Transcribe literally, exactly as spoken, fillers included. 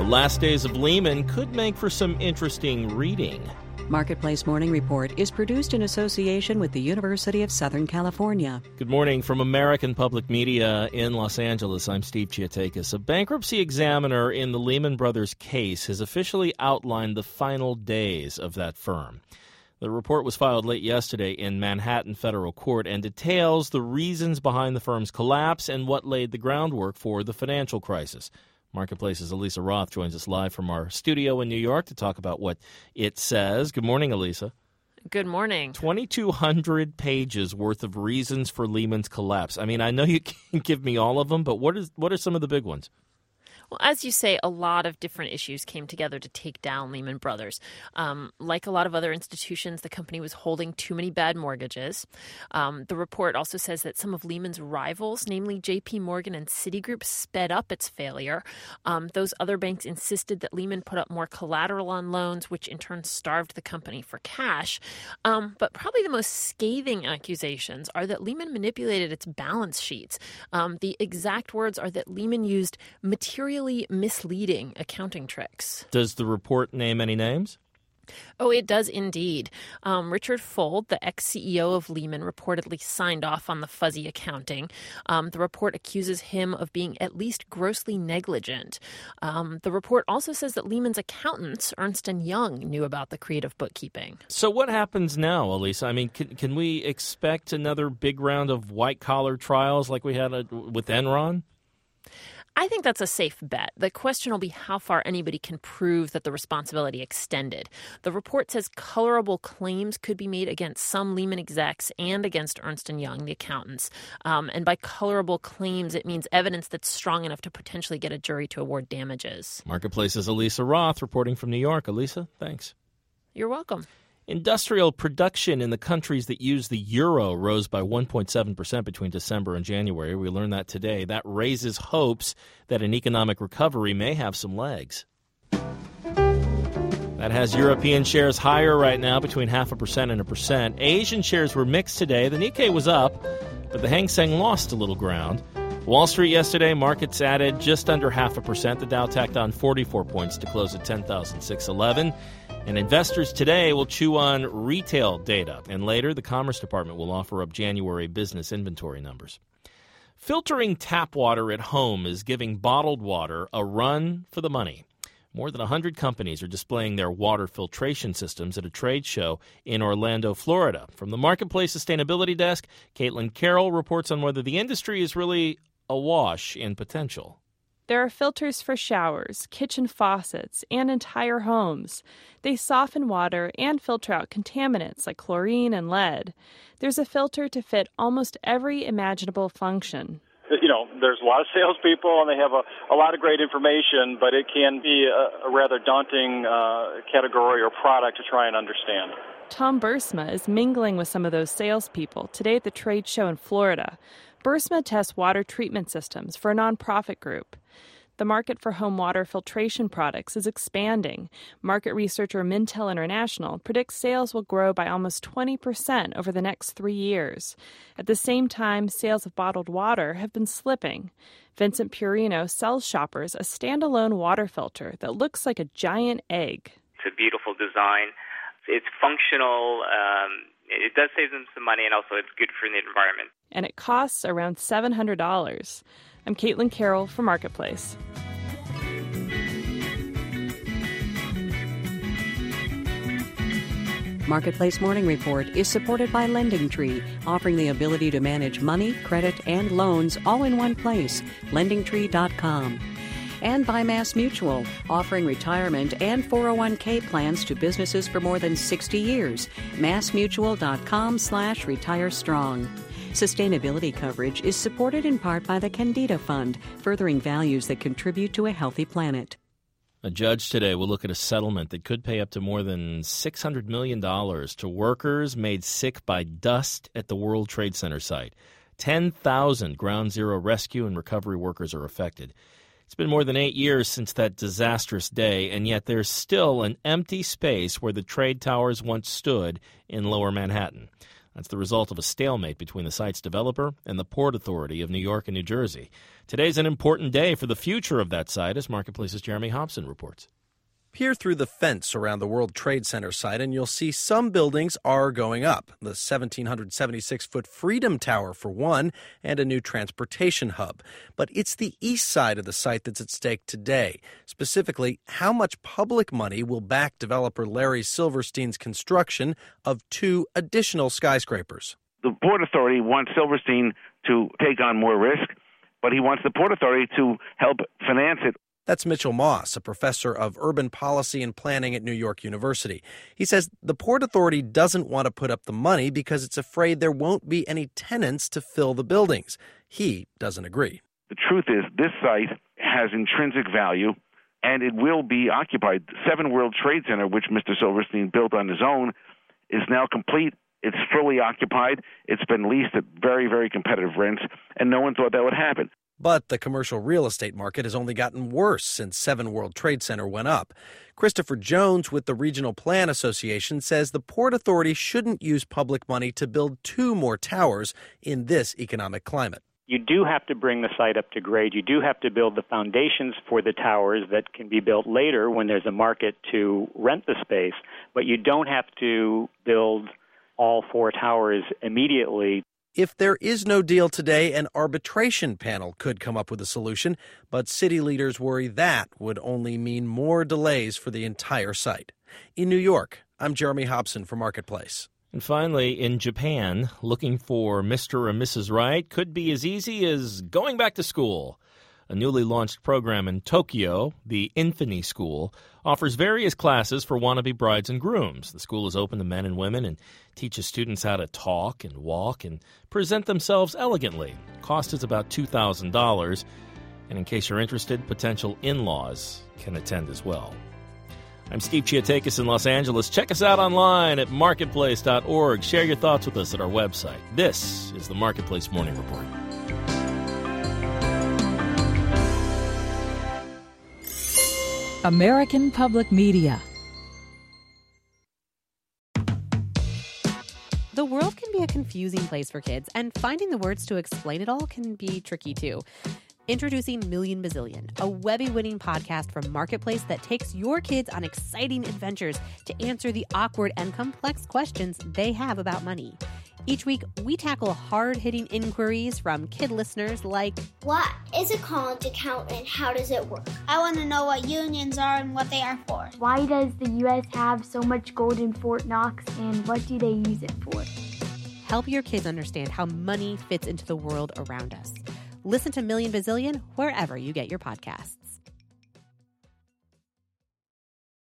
last days of Lehman could make for some interesting reading. Marketplace Morning Report is produced in association with the University of Southern California. Good morning from American Public Media in Los Angeles. I'm Steve Chiatakis. A bankruptcy examiner in the Lehman Brothers case has officially outlined the final days of that firm. The report was filed late yesterday in Manhattan Federal Court and details the reasons behind the firm's collapse and what laid the groundwork for the financial crisis. Marketplace's Elisa Roth joins us live from our studio in New York to talk about what it says. Good morning, Elisa. Good morning. twenty-two hundred pages worth of reasons for Lehman's collapse. I mean, I know you can't give me all of them, but what is what are some of the big ones? Well, as you say, a lot of different issues came together to take down Lehman Brothers. Um, like a lot of other institutions, the company was holding too many bad mortgages. Um, the report also says that some of Lehman's rivals, namely J P Morgan and Citigroup, sped up its failure. Um, those other banks insisted that Lehman put up more collateral on loans, which in turn starved the company for cash. Um, but probably the most scathing accusations are that Lehman manipulated its balance sheets. Um, the exact words are that Lehman used material misleading accounting tricks. Does the report name any names? Oh, it does indeed. Um, Richard Fuld, the ex-C E O of Lehman, reportedly signed off on the fuzzy accounting. Um, the report accuses him of being at least grossly negligent. Um, the report also says that Lehman's accountants, Ernst and Young, knew about the creative bookkeeping. So what happens now, Elisa? I mean, can, can we expect another big round of white-collar trials like we had a, with Enron? I think that's a safe bet. The question will be how far anybody can prove that the responsibility extended. The report says colorable claims could be made against some Lehman execs and against Ernst and Young, the accountants. Um, and by colorable claims, it means evidence that's strong enough to potentially get a jury to award damages. Marketplace's Elisa Roth reporting from New York. Elisa, thanks. You're welcome. Industrial production in the countries that use the euro rose by one point seven percent between December and January. We learned that today. That raises hopes that an economic recovery may have some legs. That has European shares higher right now, between half a percent and a percent. Asian shares were mixed today. The Nikkei was up, but the Hang Seng lost a little ground. Wall Street yesterday, markets added just under half a percent. The Dow tacked on forty-four points to close at ten thousand six hundred eleven. And investors today will chew on retail data. And later, the Commerce Department will offer up January business inventory numbers. Filtering tap water at home is giving bottled water a run for the money. More than one hundred companies are displaying their water filtration systems at a trade show in Orlando, Florida. From the Marketplace Sustainability Desk, Caitlin Carroll reports on whether the industry is really awash in potential. There are filters for showers, kitchen faucets, and entire homes. They soften water and filter out contaminants like chlorine and lead. There's a filter to fit almost every imaginable function. You know, there's a lot of salespeople, and they have a, a lot of great information, but it can be a, a rather daunting uh, category or product to try and understand. Tom Bursma is mingling with some of those salespeople today at the trade show in Florida. Bursma tests water treatment systems for a nonprofit group. The market for home water filtration products is expanding. Market researcher Mintel International predicts sales will grow by almost twenty percent over the next three years. At the same time, sales of bottled water have been slipping. Vincent Purino sells shoppers a standalone water filter that looks like a giant egg. It's a beautiful design. It's functional. Um, it does save them some money, and also it's good for the environment. And it costs around seven hundred dollars. I'm Caitlin Carroll for Marketplace. Marketplace Morning Report is supported by LendingTree, offering the ability to manage money, credit, and loans all in one place. lending tree dot com. And by MassMutual, offering retirement and four oh one k plans to businesses for more than sixty years. massmutual.com slash retire strong. Sustainability coverage is supported in part by the Candida Fund, furthering values that contribute to a healthy planet. A judge today will look at a settlement that could pay up to more than six hundred million dollars to workers made sick by dust at the World Trade Center site. ten thousand Ground Zero rescue and recovery workers are affected. It's been more than eight years since that disastrous day, and yet there's still an empty space where the trade towers once stood in Lower Manhattan. That's the result of a stalemate between the site's developer and the Port Authority of New York and New Jersey. Today's an important day for the future of that site, as Marketplace's Jeremy Hobson reports. Peer through the fence around the World Trade Center site, and you'll see some buildings are going up. The one thousand seven hundred seventy-six foot Freedom Tower, for one, and a new transportation hub. But it's the east side of the site that's at stake today. Specifically, how much public money will back developer Larry Silverstein's construction of two additional skyscrapers? The Port Authority wants Silverstein to take on more risk, but he wants the Port Authority to help finance it. That's Mitchell Moss, a professor of urban policy and planning at New York University. He says the Port Authority doesn't want to put up the money because it's afraid there won't be any tenants to fill the buildings. He doesn't agree. The truth is, this site has intrinsic value, and it will be occupied. Seven World Trade Center, which Mister Silverstein built on his own, is now complete. It's fully occupied. It's been leased at very, very competitive rents, and no one thought that would happen. But the commercial real estate market has only gotten worse since Seven World Trade Center went up. Christopher Jones with the Regional Plan Association says the Port Authority shouldn't use public money to build two more towers in this economic climate. You do have to bring the site up to grade. You do have to build the foundations for the towers that can be built later when there's a market to rent the space. But you don't have to build all four towers immediately. If there is no deal today, an arbitration panel could come up with a solution, but city leaders worry that would only mean more delays for the entire site. In New York, I'm Jeremy Hobson for Marketplace. And finally, in Japan, looking for Mister or Missus Right could be as easy as going back to school. A newly launched program in Tokyo, the Infini School, offers various classes for wannabe brides and grooms. The school is open to men and women and teaches students how to talk and walk and present themselves elegantly. Cost is about two thousand dollars, and in case you're interested, potential in-laws can attend as well. I'm Steve Chiatakis in Los Angeles. Check us out online at marketplace dot org. Share your thoughts with us at our website. This is the Marketplace Morning Report. American Public Media. The world can be a confusing place for kids, and finding the words to explain it all can be tricky too. Introducing Million Bazillion, a Webby-winning podcast from Marketplace that takes your kids on exciting adventures to answer the awkward and complex questions they have about money. Each week, we tackle hard-hitting inquiries from kid listeners like, what is a college account and how does it work? I want to know what unions are and what they are for. Why does the U S have so much gold in Fort Knox and what do they use it for? Help your kids understand how money fits into the world around us. Listen to Million Bazillion wherever you get your podcasts.